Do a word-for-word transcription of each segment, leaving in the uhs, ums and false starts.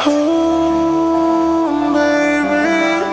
Oh, baby.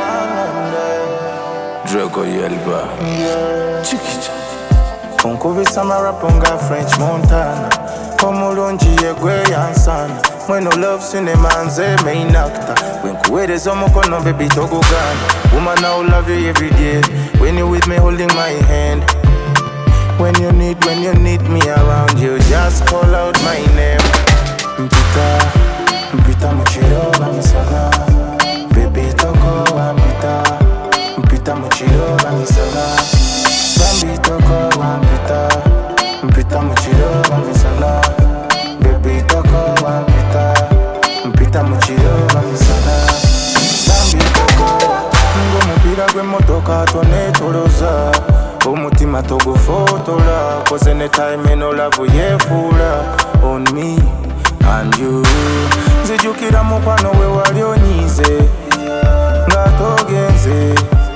Drago Yelba. Chikicha. Kunkubisa marapunga French Montana. Omulungi yegwe yansana. Mweno love cinema nze main actor. Wenkuwereza omukono baby togugana. Woman I will love you every day. When you with me holding my hand. When you need, when you need me around you, just call out my name. Mpita, mpita muchiro bamisana. Baby toko wa mpita. Mpita muchiro bamisana. Bambi toko wa mpita. Mpita muchiro bamisana. Baby toko wa mpita. Mpita muchiro bamisana. Bambi toko. Ngo mupira gwe motoka tone toloza. Umutima togufotola. Cause anytime eno love yefula. On me and you. Nzijukira mukwano we wali onyize. Nga togenze.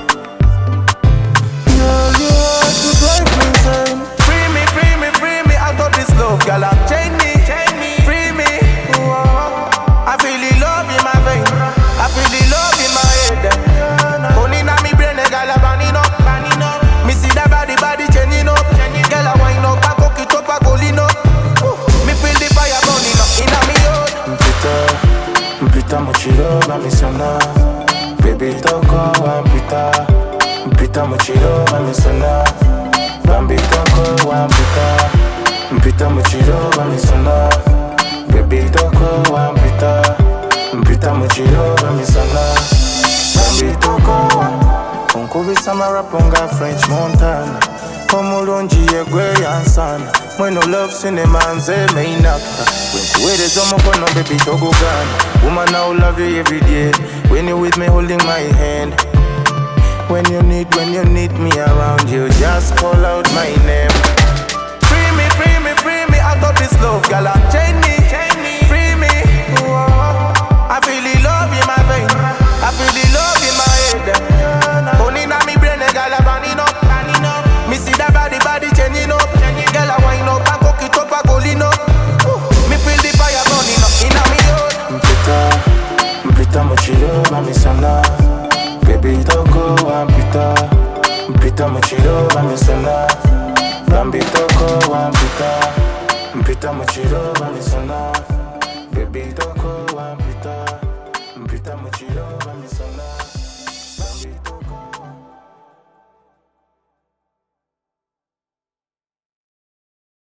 Girl, you have to drive me insane. Free me, free me, free me out of this love. Girl, I'm chain me, chain me. Free me. I feel the love in my vein. I feel the love in my head. Only na me brain, girl, I'm burning up, burning up. Me see that body, body changing up. Girl, I wind up, I cook it up, I go lean up. Me feel the fire burning up in me heart. Mpita, mpita muchiro bamisana. Baby toko wa mpita. Mpita muchiro bamisana. Bambi toko wa mpita. Mpita muchiro bamisana. Baby toko wa mpita. Mpita muchiro bamisana. Bambi toko wa Kunkubisa marapunga French Montana. Omulungi yegwe yansana. Mweno love cinema nze main actor. Wenkuwereza omukono baby togugana. Woman I will love you every day. When you with me holding my hand. When you need, when you need me around you, just call out my name. Free me, free me, free me out of this love. Girl, I'm chain me, chain me. Free me. I feel the love in my vein. I feel the love in my head. Only na me brain, girl, I'm burning up, burning up. Me see that body, body changing up. Girl, I wind up, I cook it up, I go lean up. Me feel the fire burning up in me heart. Mpita, mpita muchiro bamisana. Baby toko wa mpita. Mpita muchiro bamisana. Bambi toko wa mpita. Mpita muchiro bamisana. Baby toko wa mpita. Mpita muchiro bamisana.